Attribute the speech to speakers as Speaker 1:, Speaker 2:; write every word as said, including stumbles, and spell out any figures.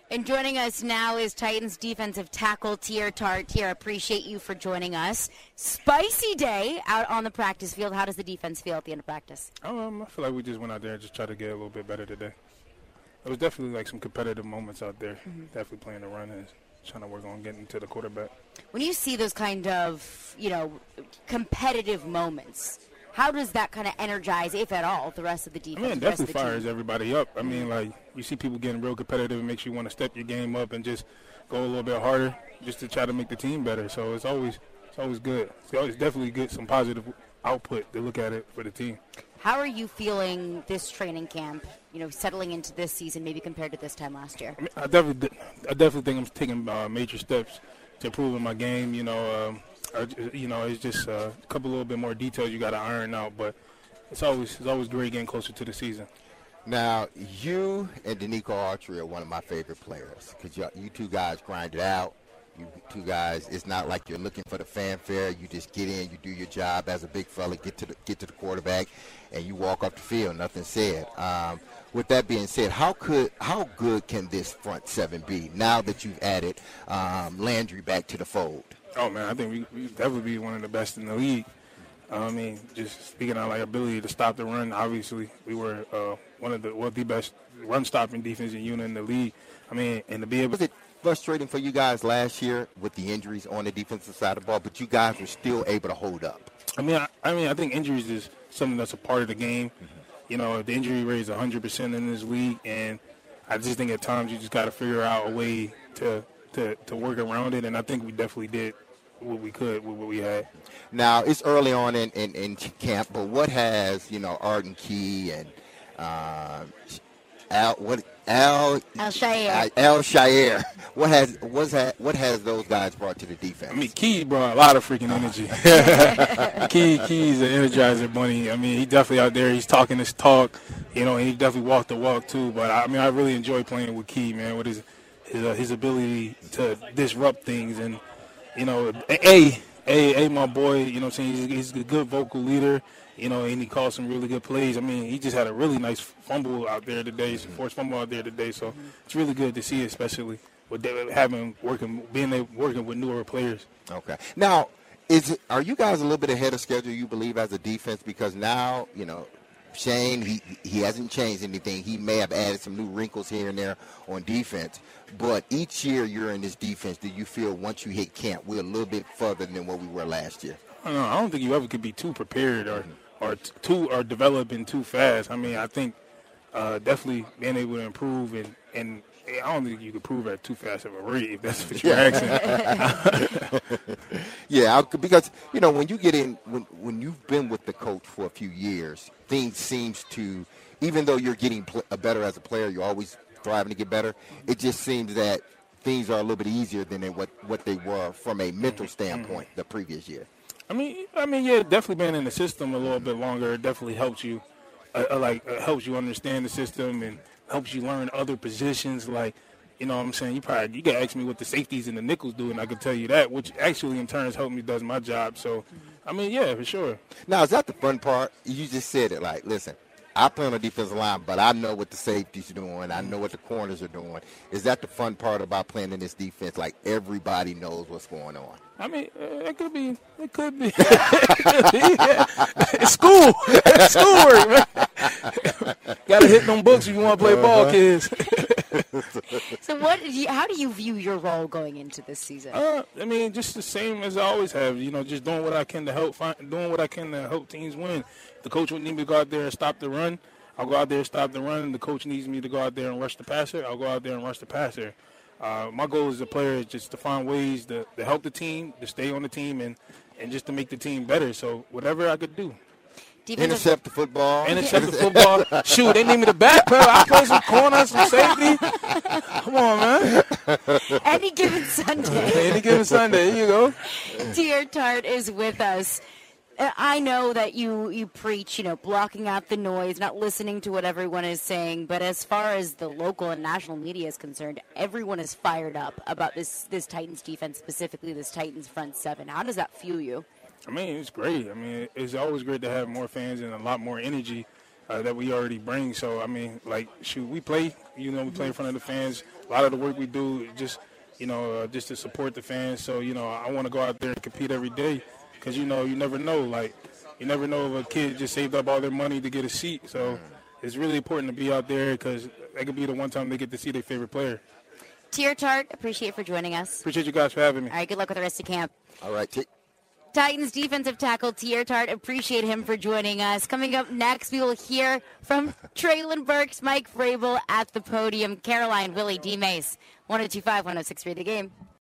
Speaker 1: And joining us now is Titans defensive tackle Teair Tart. Teair, appreciate you for joining us. Spicy day out on the practice field. How does the defense feel at the end of practice?
Speaker 2: Um, I feel like we just went out there and just tried to get a little bit better today. It was definitely like some competitive moments out there. Mm-hmm. Definitely playing the run and trying to work on getting to the quarterback.
Speaker 1: When you see those kind of, you know, competitive moments, how does that kind of energize, if at all, the rest of the defense?
Speaker 2: I mean, it definitely fires everybody up. I mean, like, you see people getting real competitive. It makes you want to step your game up and just go a little bit harder just to try to make the team better. So it's always it's always good. It's always definitely good, some positive output to look at it for the team.
Speaker 1: How are you feeling this training camp, you know, settling into this season, maybe compared to this time last year?
Speaker 2: I, mean, I definitely I definitely think I'm taking uh, major steps to improving my game, you know. Um, I, you know, it's just uh, a couple little bit more details you got to iron out, but it's always it's always great getting closer to the season.
Speaker 3: Now, you and Danico Autry are one of my favorite players because you, you two guys grind it out. You two guys, it's not like you're looking for the fanfare. You just get in, you do your job as a big fella, get to the get to the quarterback, and you walk off the field. Nothing said. Um, with that being said, how could how good can this front seven be now that you've added um, Landry back to the fold?
Speaker 2: Oh man, I think we we definitely be one of the best in the league. Uh, I mean, just speaking of like ability to stop the run, obviously we were uh, one of the well the best run stopping defensive unit in the league. I mean, and to be able
Speaker 3: was it frustrating for you guys last year with the injuries on the defensive side of the ball, but you guys were still able to hold up?
Speaker 2: I mean, I, I mean, I think injuries is something that's a part of the game. Mm-hmm. You know, the injury rate is one hundred percent in this league, and I just think at times you just got to figure out a way to. To, to work around it, and I think we definitely did what we could with what we had.
Speaker 3: Now, it's early on in, in, in camp, but what has, you know, Arden Key and uh, Al, what, Al,
Speaker 1: Al Shire.
Speaker 3: Al Shire, what has, what's that, what has those guys brought to the defense?
Speaker 2: I mean, Key brought a lot of freaking energy. Key, Key's an energizer bunny. I mean, he definitely out there, he's talking his talk, you know, and he definitely walked the walk too, but I mean, I really enjoy playing with Key, man, with his His, uh, his ability to disrupt things, and you know, a a a my boy, you know, what I'm saying he's, he's a good vocal leader, you know, and he calls some really good plays. I mean, he just had a really nice fumble out there today, some forced fumble out there today. So it's really good to see, especially with having working, being able, working with newer players.
Speaker 3: Okay, now is it, are you guys a little bit ahead of schedule? You believe as a defense because now you know. Shane, he he hasn't changed anything. He may have added some new wrinkles here and there on defense. But each year you're in this defense, do you feel once you hit camp, we're a little bit further than what we were last year?
Speaker 2: I don't know. I don't think you ever could be too prepared or, or too or developing too fast. I mean, I think uh, definitely being able to improve and, and I don't think you could prove at too fast of a rate if that's what you're asking.
Speaker 3: Yeah, because, you know, when you get in, when, when you've been with the coach for a few years, things seems to, even though you're getting pl- better as a player, you're always striving to get better, it just seems that things are a little bit easier than what, what they were from a mental standpoint mm-hmm. the previous year.
Speaker 2: I mean, I mean, yeah, definitely being in the system a little bit longer, it definitely helps you, uh, like, uh, helps you understand the system and helps you learn other positions. Like, you know what I'm saying? You probably, you can ask me what the safeties and the nickels do, and I can tell you that, which actually in turn helps me does my job. So, I mean, yeah, for sure.
Speaker 3: Now, is that the fun part? You just said it, like, listen, I play on the defensive line, but I know what the safeties are doing. I know what the corners are doing. Is that the fun part about playing in this defense? Like, everybody knows what's going on.
Speaker 2: I mean, uh, it could be. It could be. Yeah. It's school. It's schoolwork, man. Got to hit them books if you want to play ball,
Speaker 3: uh-huh.
Speaker 2: kids.
Speaker 1: So what? Do you, how do you view your role going into this season?
Speaker 2: Uh, I mean, just the same as I always have. You know, just doing what I can to help, find, doing what I can to help teams win. The coach would need me to go out there and stop the run. I'll go out there and stop the run. The coach needs me to go out there and rush the passer. I'll go out there and rush the passer. Uh, my goal as a player is just to find ways to, to help the team, to stay on the team, and, and just to make the team better. So whatever I could do.
Speaker 3: Intercept the football.
Speaker 2: Intercept the football. Shoot, they need me to back pedal. I play some corner, some safety. Come on, man.
Speaker 1: Any given Sunday.
Speaker 2: Any given Sunday. Here you go.
Speaker 1: Teair Tart is with us. I know that you, you preach, you know, blocking out the noise, not listening to what everyone is saying. But as far as the local and national media is concerned, everyone is fired up about this, this Titans defense, specifically this Titans front seven. How does that fuel you?
Speaker 2: I mean, it's great. I mean, it's always great to have more fans and a lot more energy uh, that we already bring. So, I mean, like, shoot, we play, you know, we play in front of the fans a lot of the work we do just, you know, uh, just to support the fans. So, you know, I want to go out there and compete every day because, you know, you never know. Like, you never know if a kid just saved up all their money to get a seat. So it's really important to be out there because that could be the one time they get to see their favorite player.
Speaker 1: Tear Tart, appreciate you for joining us.
Speaker 2: Appreciate you guys for having me.
Speaker 1: All right, good luck with the rest of camp.
Speaker 3: All right. T-
Speaker 1: Titans defensive tackle Tear Tart, appreciate him for joining us. Coming up next, we will hear from Treylon Burks, Mike Vrabel at the podium, Caroline, Willie, D. Mace, one oh two point five, one oh six point three The Game.